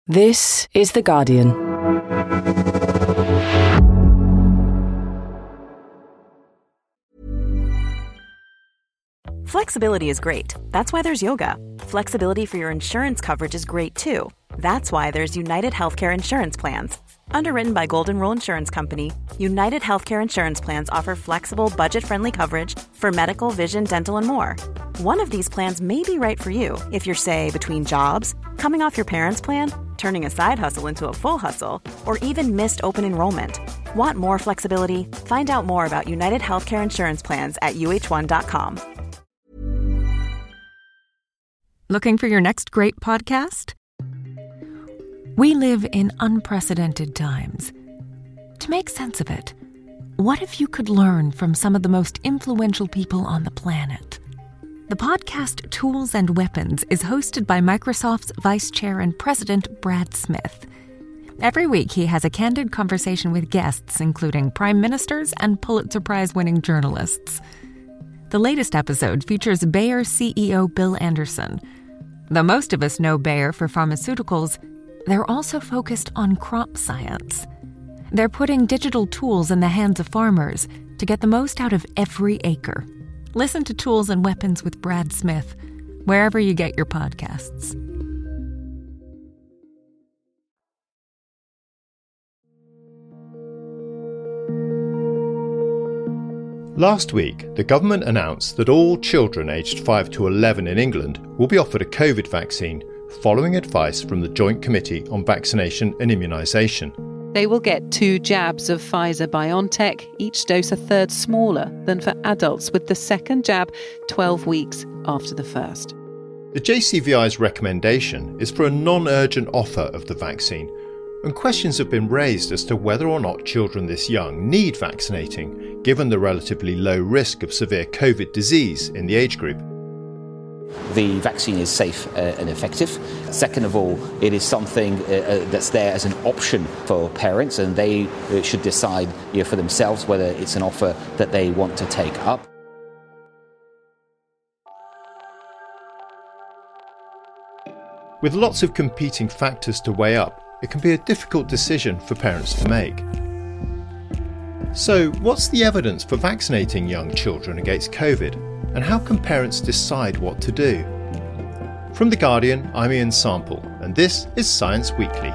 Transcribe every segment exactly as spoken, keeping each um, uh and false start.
This is The Guardian. Flexibility is great. That's why there's yoga. Flexibility for your insurance coverage is great too. That's why there's United Healthcare Insurance Plans. Underwritten by Golden Rule Insurance Company, United Healthcare Insurance Plans offer flexible, budget-friendly coverage for medical, vision, dental, and more. One of these plans may be right for you if you're, say, between jobs, coming off your parents' plan, turning a side hustle into a full hustle, or even missed open enrollment. Want more flexibility? Find out more about United Healthcare Insurance Plans at U H one dot com. Looking for your next great podcast? We live in unprecedented times. To make sense of it, what if you could learn from some of the most influential people on the planet? The podcast Tools and Weapons is hosted by Microsoft's Vice Chair and President Brad Smith. Every week, he has a candid conversation with guests, including prime ministers and Pulitzer Prize-winning journalists. The latest episode features Bayer C E O Bill Anderson. Though most of us know Bayer for pharmaceuticals, they're also focused on crop science. They're putting digital tools in the hands of farmers to get the most out of every acre. Listen to Tools and Weapons with Brad Smith, wherever you get your podcasts. Last week, the government announced that all children aged five to eleven in England will be offered a COVID vaccine, following advice from the Joint Committee on Vaccination and Immunisation. They will get two jabs of Pfizer-BioNTech, each dose a third smaller than for adults, with the second jab twelve weeks after the first. The J C V I's recommendation is for a non-urgent offer of the vaccine, and questions have been raised as to whether or not children this young need vaccinating, given the relatively low risk of severe COVID disease in the age group. The vaccine is safe uh, and effective. Second of all, it is something uh, uh, that's there as an option for parents, and they uh, should decide you know, for themselves whether it's an offer that they want to take up. With lots of competing factors to weigh up, it can be a difficult decision for parents to make. So, what's the evidence for vaccinating young children against COVID, and how can parents decide what to do? From The Guardian, I'm Ian Sample, and this is Science Weekly.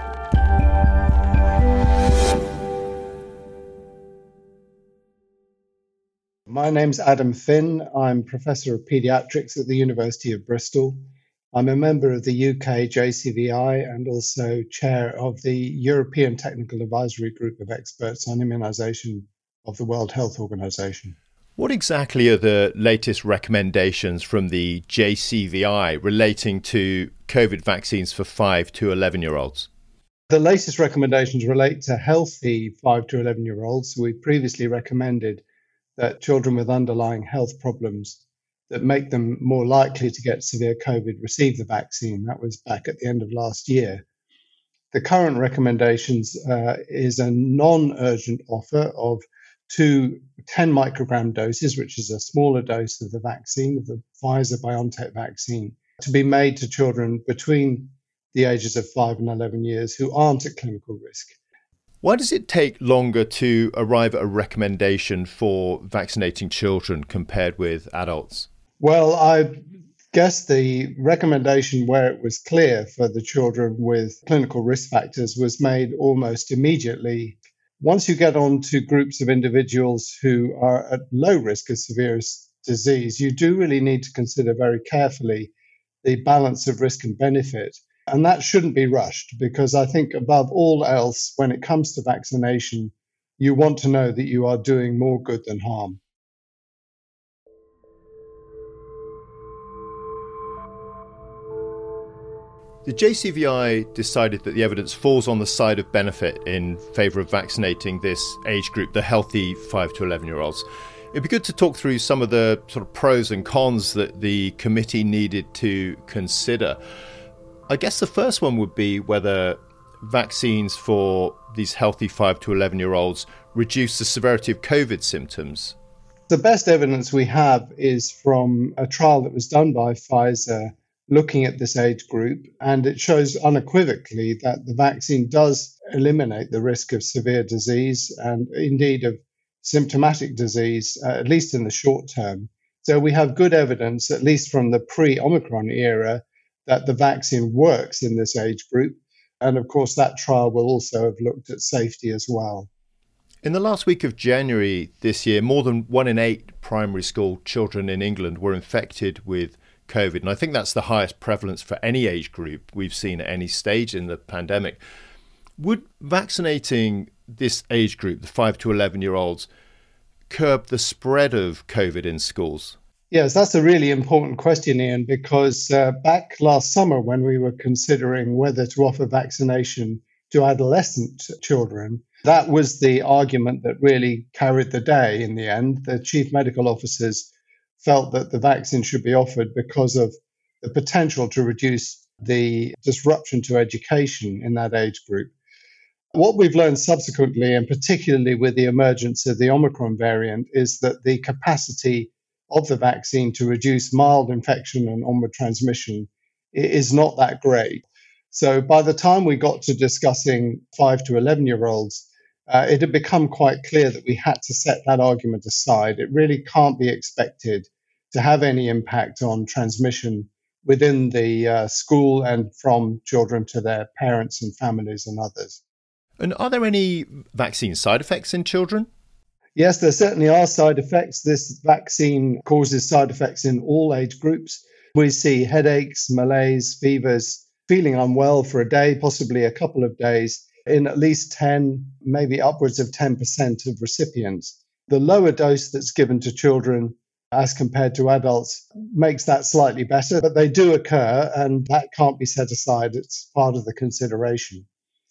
My name's Adam Finn. I'm Professor of Paediatrics at the University of Bristol. I'm a member of the U K J C V I and also chair of the European Technical Advisory Group of Experts on Immunisation of the World Health Organization. What exactly are the latest recommendations from the J C V I relating to COVID vaccines for five to eleven-year-olds? The latest recommendations relate to healthy five to eleven-year-olds. We previously recommended that children with underlying health problems that make them more likely to get severe COVID receive the vaccine. That was back at the end of last year. The current recommendations uh, is a non-urgent offer of two ten microgram doses, which is a smaller dose of the vaccine, of the Pfizer-BioNTech vaccine, to be made to children between the ages of five and eleven years who aren't at clinical risk. Why does it take longer to arrive at a recommendation for vaccinating children compared with adults? Well, I guess the recommendation where it was clear for the children with clinical risk factors was made almost immediately. Once you get on to groups of individuals who are at low risk of severe disease, you do really need to consider very carefully the balance of risk and benefit. And that shouldn't be rushed, because I think above all else, when it comes to vaccination, you want to know that you are doing more good than harm. The J C V I decided that the evidence falls on the side of benefit in favour of vaccinating this age group, the healthy five to eleven-year-olds. It'd be good to talk through some of the sort of pros and cons that the committee needed to consider. I guess the first one would be whether vaccines for these healthy five to eleven-year-olds reduce the severity of COVID symptoms. The best evidence we have is from a trial that was done by Pfizer looking at this age group, and it shows unequivocally that the vaccine does eliminate the risk of severe disease and indeed of symptomatic disease, uh, at least in the short term. So we have good evidence, at least from the pre-Omicron era, that the vaccine works in this age group. And of course, that trial will also have looked at safety as well. In the last week of January this year, more than one in eight primary school children in England were infected with COVID. And I think that's the highest prevalence for any age group we've seen at any stage in the pandemic. Would vaccinating this age group, the five to eleven year olds, curb the spread of COVID in schools? Yes, that's a really important question, Ian, because uh, back last summer when we were considering whether to offer vaccination to adolescent children, that was the argument that really carried the day in the end. The chief medical officers felt that the vaccine should be offered because of the potential to reduce the disruption to education in that age group. What we've learned subsequently, and particularly with the emergence of the Omicron variant, is that the capacity of the vaccine to reduce mild infection and onward transmission is not that great. So by the time we got to discussing five to eleven year olds, uh, it had become quite clear that we had to set that argument aside. It really can't be expected to have any impact on transmission within the uh, school and from children to their parents and families and others. And are there any vaccine side effects in children? Yes, there certainly are side effects. This vaccine causes side effects in all age groups. We see headaches, malaise, fevers, feeling unwell for a day, possibly a couple of days, in at least ten, maybe upwards of ten percent of recipients. The lower dose that's given to children as compared to adults makes that slightly better, but they do occur, and that can't be set aside. It's part of the consideration.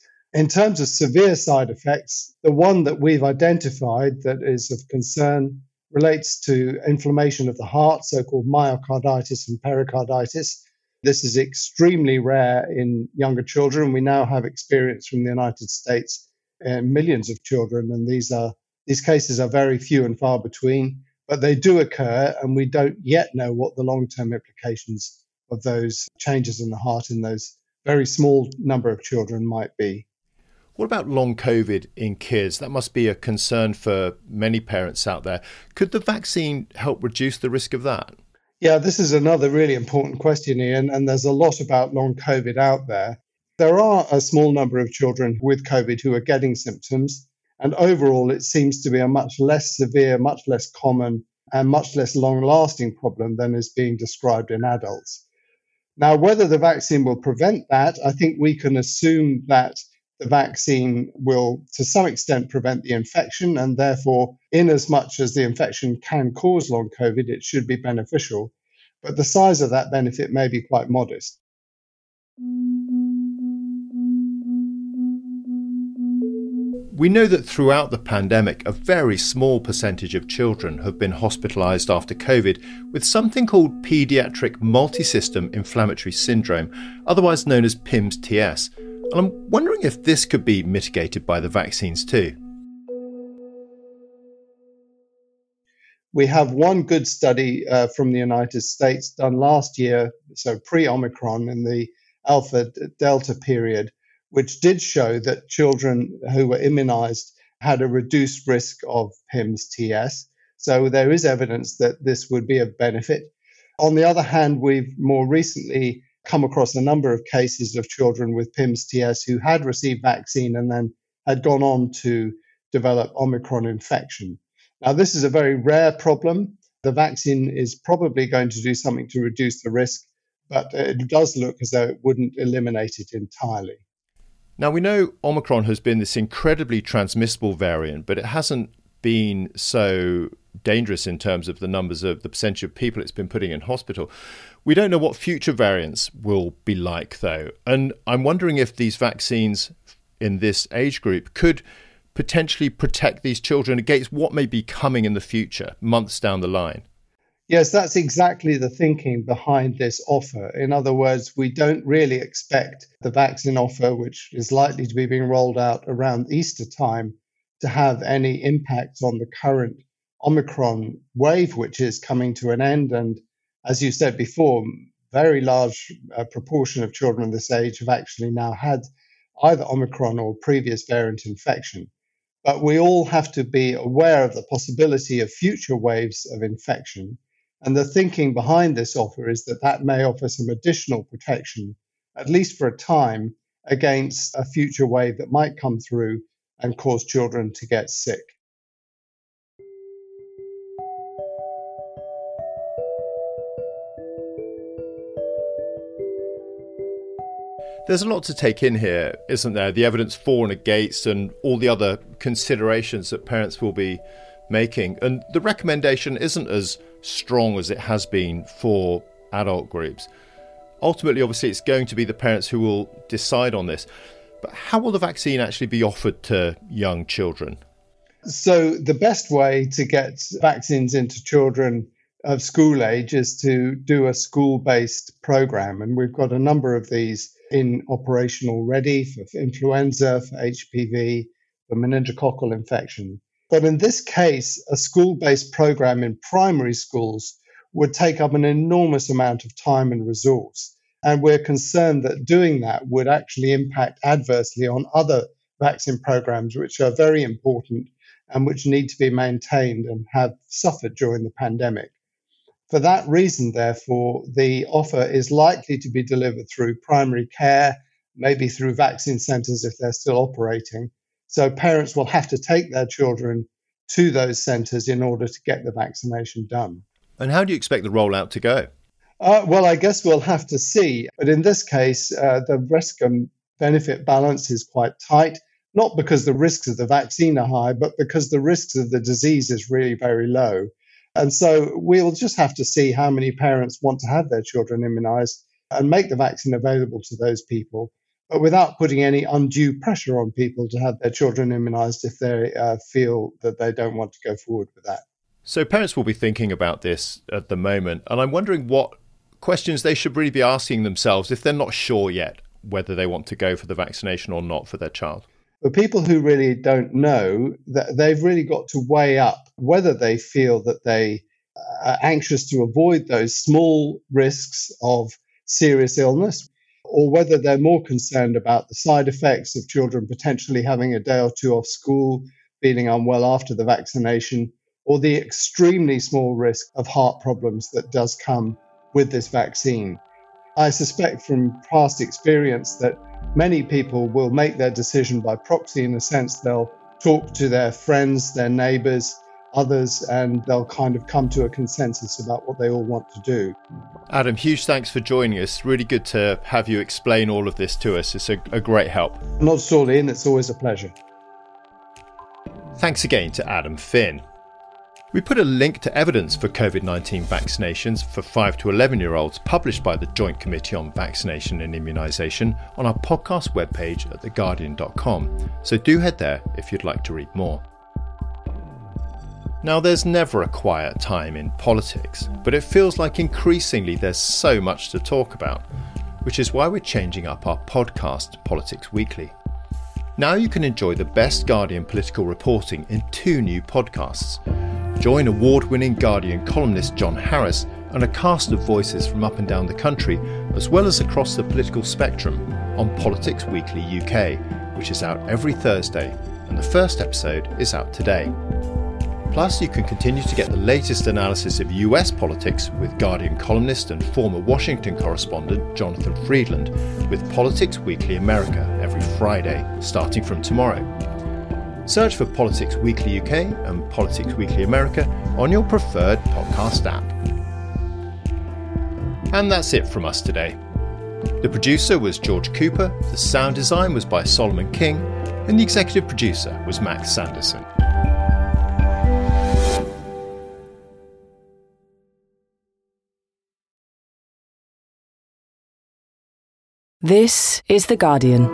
In terms of severe side effects, the one that we've identified that is of concern relates to inflammation of the heart, so-called myocarditis and pericarditis. This is extremely rare in younger children. We now have experience from the United States in millions of children, and these are these cases are very few and far between, but they do occur, and we don't yet know what the long-term implications of those changes in the heart in those very small number of children might be. What about long COVID in kids? That must be a concern for many parents out there. Could the vaccine help reduce the risk of that? Yeah, this is another really important question, Ian, and there's a lot about long COVID out there. There are a small number of children with COVID who are getting symptoms, and overall it seems to be a much less severe, much less common, and much less long-lasting problem than is being described in adults. Now, whether the vaccine will prevent that, I think we can assume that the vaccine will, to some extent, prevent the infection, and therefore, in as much as the infection can cause long COVID, it should be beneficial. But the size of that benefit may be quite modest. We know that throughout the pandemic, a very small percentage of children have been hospitalised after COVID with something called paediatric multisystem inflammatory syndrome, otherwise known as P I M S T S. And I'm wondering if this could be mitigated by the vaccines too. We have one good study uh, from the United States done last year, so pre-Omicron in the Alpha Delta period, which did show that children who were immunized had a reduced risk of P I M S T S. So there is evidence that this would be of benefit. On the other hand, we've more recently come across a number of cases of children with P I M S T S who had received vaccine and then had gone on to develop Omicron infection. Now, this is a very rare problem. The vaccine is probably going to do something to reduce the risk, but it does look as though it wouldn't eliminate it entirely. Now, we know Omicron has been this incredibly transmissible variant, but it hasn't been so dangerous in terms of the numbers of the percentage of people it's been putting in hospital. We don't know what future variants will be like, though. And I'm wondering if these vaccines in this age group could potentially protect these children against what may be coming in the future, months down the line. Yes, that's exactly the thinking behind this offer. In other words, we don't really expect the vaccine offer, which is likely to be being rolled out around Easter time, to have any impact on the current Omicron wave, which is coming to an end. And as you said before, very large uh, proportion of children of this age have actually now had either Omicron or previous variant infection. But we all have to be aware of the possibility of future waves of infection. And the thinking behind this offer is that that may offer some additional protection, at least for a time, against a future wave that might come through and cause children to get sick. There's a lot to take in here, isn't there? The evidence for and against and all the other considerations that parents will be making. And the recommendation isn't as strong as it has been for adult groups. Ultimately, obviously, it's going to be the parents who will decide on this. But how will the vaccine actually be offered to young children? So the best way to get vaccines into children of school age is to do a school-based program. And we've got a number of these in operation already for influenza, for H P V, for meningococcal infection. But in this case, a school-based program in primary schools would take up an enormous amount of time and resource. And we're concerned that doing that would actually impact adversely on other vaccine programs, which are very important and which need to be maintained and have suffered during the pandemic. For that reason, therefore, the offer is likely to be delivered through primary care, maybe through vaccine centres if they're still operating. So parents will have to take their children to those centres in order to get the vaccination done. And how do you expect the rollout to go? Uh, well, I guess we'll have to see. But in this case, uh, the risk and benefit balance is quite tight, not because the risks of the vaccine are high, but because the risks of the disease is really very low. And so we'll just have to see how many parents want to have their children immunized and make the vaccine available to those people, but without putting any undue pressure on people to have their children immunized if they uh, feel that they don't want to go forward with that. So parents will be thinking about this at the moment, and I'm wondering what questions they should really be asking themselves if they're not sure yet whether they want to go for the vaccination or not for their child. For people who really don't know, that they've really got to weigh up whether they feel that they are anxious to avoid those small risks of serious illness, or whether they're more concerned about the side effects of children potentially having a day or two off school, feeling unwell after the vaccination, or the extremely small risk of heart problems that does come with this vaccine. I suspect from past experience that many people will make their decision by proxy. In a sense, they'll talk to their friends, their neighbours, others, and they'll kind of come to a consensus about what they all want to do. Adam, huge thanks for joining us. Really good to have you explain all of this to us. It's a, a great help. Not at all, Ian. It's always a pleasure. Thanks again to Adam Finn. We put a link to evidence for COVID nineteen vaccinations for five to eleven year olds published by the Joint Committee on Vaccination and Immunisation on our podcast webpage at the guardian dot com, so do head there if you'd like to read more. Now, there's never a quiet time in politics, but it feels like increasingly there's so much to talk about, which is why we're changing up our podcast, Politics Weekly. Now you can enjoy the best Guardian political reporting in two new podcasts. Join award-winning Guardian columnist John Harris and a cast of voices from up and down the country, as well as across the political spectrum, on Politics Weekly U K, which is out every Thursday, and the first episode is out today. Plus, you can continue to get the latest analysis of U S politics with Guardian columnist and former Washington correspondent Jonathan Friedland, with Politics Weekly America every Friday, starting from tomorrow. Search for Politics Weekly U K and Politics Weekly America on your preferred podcast app. And that's it from us today. The producer was George Cooper, the sound design was by Solomon King, and the executive producer was Max Sanderson. This is The Guardian.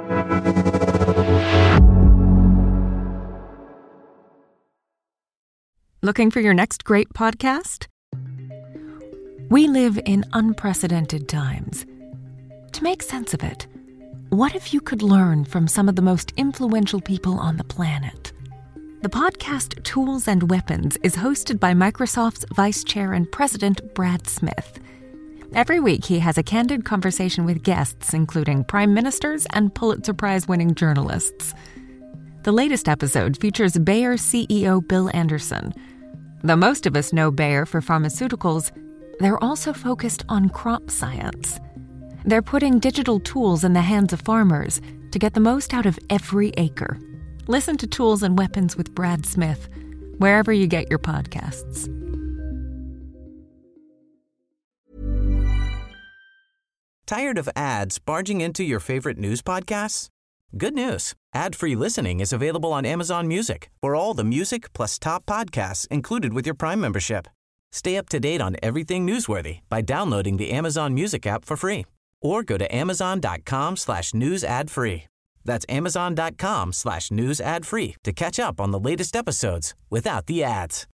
Looking for your next great podcast? We live in unprecedented times. To make sense of it, what if you could learn from some of the most influential people on the planet? The podcast Tools and Weapons is hosted by Microsoft's Vice Chair and President Brad Smith. Every week, he has a candid conversation with guests, including prime ministers and Pulitzer Prize-winning journalists. The latest episode features Bayer C E O Bill Anderson. Though most of us know Bayer for pharmaceuticals, they're also focused on crop science. They're putting digital tools in the hands of farmers to get the most out of every acre. Listen to Tools and Weapons with Brad Smith, wherever you get your podcasts. Tired of ads barging into your favorite news podcasts? Good news. Ad-free listening is available on Amazon Music for all the music plus top podcasts included with your Prime membership. Stay up to date on everything newsworthy by downloading the Amazon Music app for free or go to amazon.com slash news ad free. That's amazon.com slash news ad free to catch up on the latest episodes without the ads.